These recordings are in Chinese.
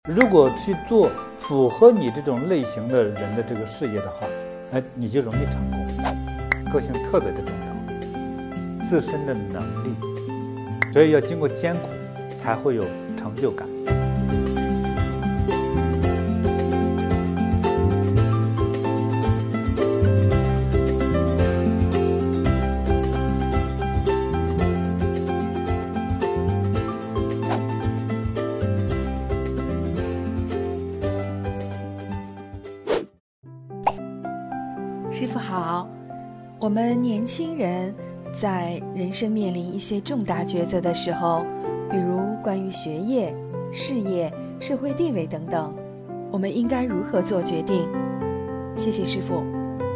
如果去做符合你这种类型的人的这个事业的话，你就容易成功。个性特别的重要，自身的能力，所以要经过艰苦，才会有成就感。 师父好，我们年轻人在人生面临一些重大抉择的时候，比如关于学业、事业、社会地位等等，我们应该如何做决定？谢谢师父。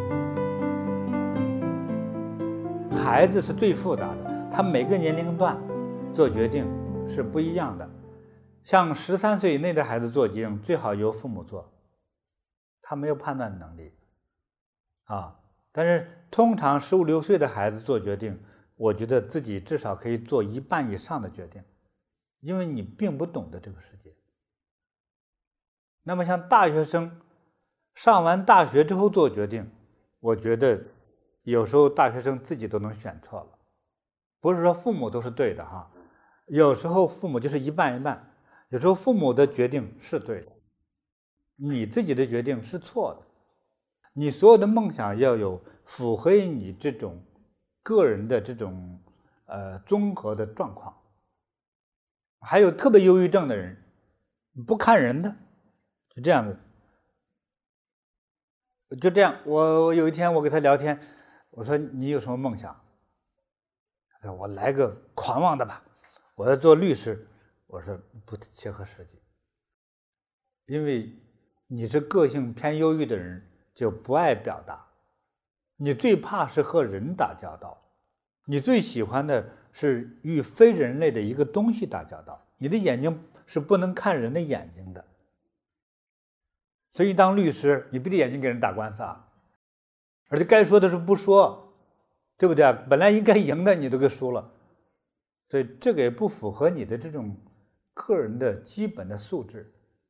孩子是最复杂的，他每个年龄段做决定是不一样的。像13岁以内的孩子做决定，最好由父母做，他没有判断能力。但是通常15、16岁的孩子做决定，我觉得自己至少可以做一半以上的决定，因为你并不懂得这个世界。那么像大学生上完大学之后做决定，我觉得有时候大学生自己都能选错了，不是说父母都是对的哈，有时候父母就是一半一半，有时候父母的决定是对的，你自己的决定是错的。你所有的梦想要有符合你这种个人的这种综合的状况。还有特别忧郁症的人，不看人的，就这样的。就这样，我有一天我跟他聊天，我说你有什么梦想？他说我来个狂妄的吧，我要做律师。我说不切合实际，因为你是个性偏忧郁的人，就不爱表达，你最怕是和人打交道，你最喜欢的是与非人类的一个东西打交道，你的眼睛是不能看人的眼睛的。所以当律师，你闭着眼睛给人打官司啊，而且该说的是不说，对不对啊？本来应该赢的你都给输了，所以这个也不符合你的这种个人的基本的素质。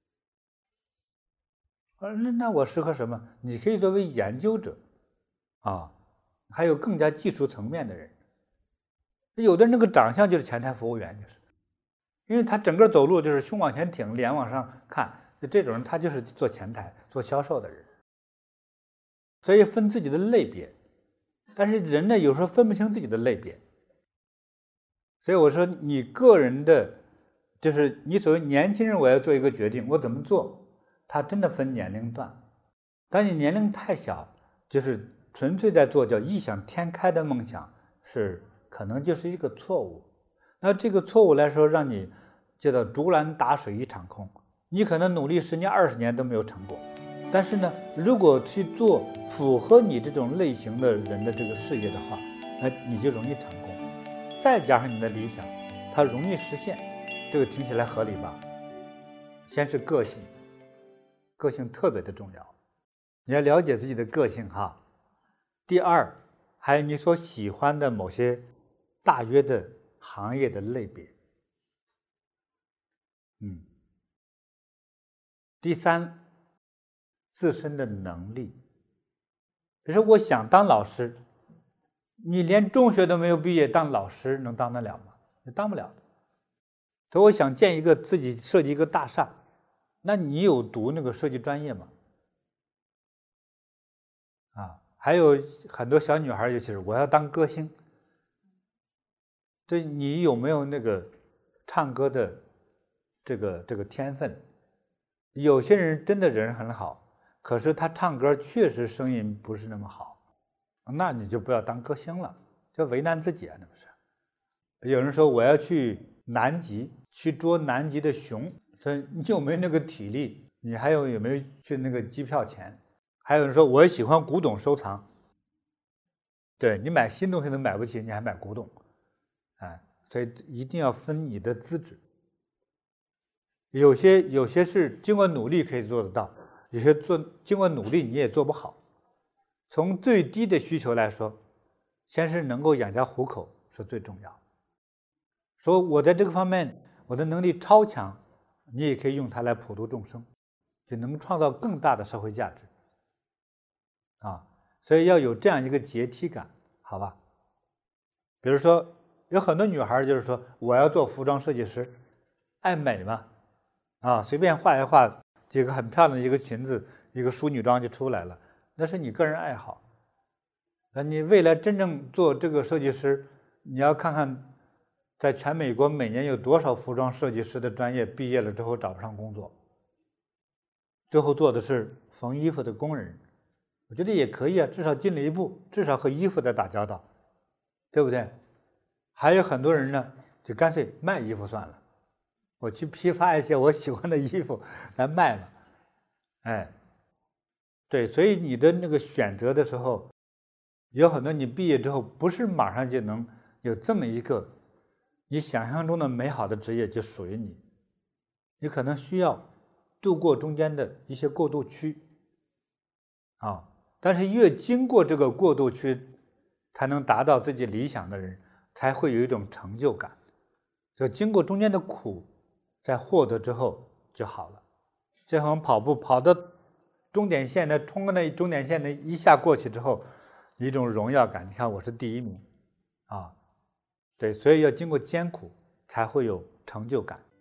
那我适合什么？你可以作为研究者还有更加技术层面的人。有的人那个长相就是前台服务员，就是因为他整个走路就是胸往前挺，脸往上看，这种人他就是做前台做销售的人。所以分自己的类别，但是人呢有时候分不清自己的类别。所以我说你个人的就是你所谓年轻人，我要做一个决定，我怎么做，它真的分年龄段。当你年龄太小，就是纯粹在做叫异想天开的梦想，可能就是一个错误。那这个错误来说，让你叫做竹篮打水一场空，你可能努力10年20年都没有成果。但是呢，如果去做符合你这种类型的人的这个事业的话，你就容易成功。再加上你的理想，它容易实现。这个听起来合理吧？先是个性，个性特别的重要，你要了解自己的个性哈。第二，还有你所喜欢的某些大约的行业的类别。第三，自身的能力。比如说我想当老师，你连中学都没有毕业，当老师能当得了吗？你当不了的。所以我想自己设计一个大厦，那你有读那个设计专业吗？还有很多小女孩，尤其是我要当歌星，对，你有没有那个唱歌的这个天分？有些人真的人很好，可是他唱歌确实声音不是那么好，那你就不要当歌星了，就为难自己啊，那不是？有人说我要去南极去捉南极的熊，所以你有没有那个体力？你还有没有去那个机票钱？还有人说我喜欢古董收藏，对，你买新东西都买不起，你还买古董，所以一定要分你的资质。有些是经过努力可以做得到，有些经过努力你也做不好。从最低的需求来说，先是能够养家糊口是最重要。说我在这个方面我的能力超强， 你也可以用它来普度众生，就能创造更大的社会价值啊。所以要有这样一个阶梯感，好吧？比如说，有很多女孩就是说，我要做服装设计师，爱美嘛，啊，随便画一画几个很漂亮的一个裙子，一个淑女装就出来了，那是你个人爱好。那你未来真正做这个设计师，你要看看，在全美国每年有多少服装设计师的专业毕业了之后找不上工作，最后做的是缝衣服的工人。我觉得也可以啊，至少进了一步，至少和衣服在打交道，对不对？还有很多人呢，就干脆卖衣服算了，我去批发一些我喜欢的衣服来卖嘛。哎，对，所以你的那个选择的时候，有很多你毕业之后不是马上就能有这么一个你想象中的美好的职业就属于你，你可能需要度过中间的一些过渡区啊。但是越经过这个过渡区，才能达到自己理想的人，才会有一种成就感。就经过中间的苦，在获得之后就好了。就像我们跑步跑到终点线的，冲过那终点线的一下过去之后，一种荣耀感。你看我是第1名啊，对，所以要经过艰苦，才会有成就感。